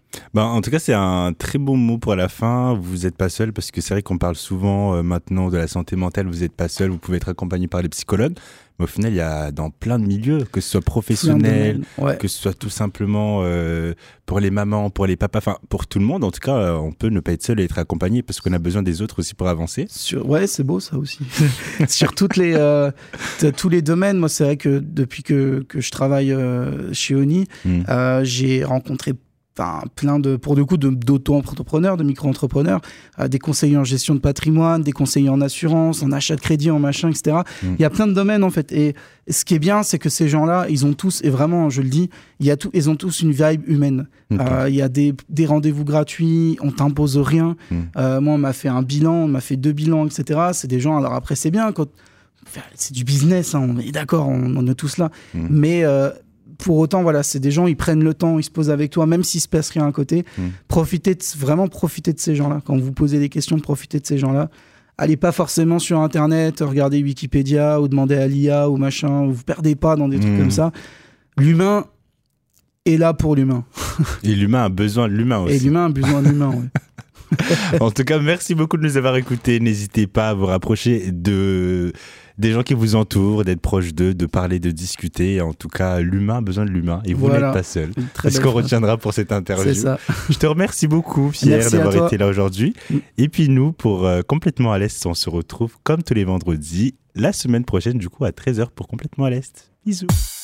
En tout cas, c'est un très bon mot pour la fin. Vous n'êtes pas seul, parce que c'est vrai qu'on parle souvent maintenant de la santé mentale. Vous n'êtes pas seul, vous pouvez être accompagné par les psychologues. Mais au final, il y a dans plein de milieux, que ce soit professionnel, que ce soit tout simplement pour les mamans, pour les papas, enfin pour tout le monde. En tout cas, on peut ne pas être seul et être accompagné, parce qu'on a besoin des autres aussi pour avancer. Ouais, c'est beau ça aussi. Sur tous les domaines, moi c'est vrai que depuis que je travaille chez Oni, j'ai rencontré plein d'auto-entrepreneurs, de micro-entrepreneurs, des conseillers en gestion de patrimoine, des conseillers en assurance, en achat de crédit, en machin, etc. Il y a plein de domaines, en fait. Et ce qui est bien, c'est que ces gens-là, ils ont tous, et vraiment, je le dis, ils ont tous une vibe humaine. Il y a des rendez-vous gratuits, on t'impose rien. Moi, on m'a fait un bilan, on m'a fait 2 bilans, etc. C'est des gens, alors après, c'est bien, c'est du business, hein, on est d'accord, on est tous là. Mais pour autant, voilà, c'est des gens, ils prennent le temps, ils se posent avec toi, même s'il se passe rien à côté. Vraiment profitez de ces gens-là. Quand vous posez des questions, profitez de ces gens-là. Allez pas forcément sur Internet, regardez Wikipédia ou demandez à l'IA ou machin. Vous perdez pas dans des trucs comme ça. L'humain est là pour l'humain. Et l'humain a besoin de l'humain aussi. Et l'humain a besoin de l'humain, ouais. En tout cas, merci beaucoup de nous avoir écoutés. N'hésitez pas à vous rapprocher des gens qui vous entourent, d'être proche d'eux, de parler, de discuter. En tout cas, l'humain a besoin de l'humain et vous n'êtes pas seul. C'est ce qu'on retiendra pour cette interview. C'est ça. Je te remercie beaucoup, Pierre, d'avoir été là aujourd'hui. Et puis nous, pour Complètement à l'Est, on se retrouve comme tous les vendredis la semaine prochaine, du coup, à 13h pour Complètement à l'Est. Bisous.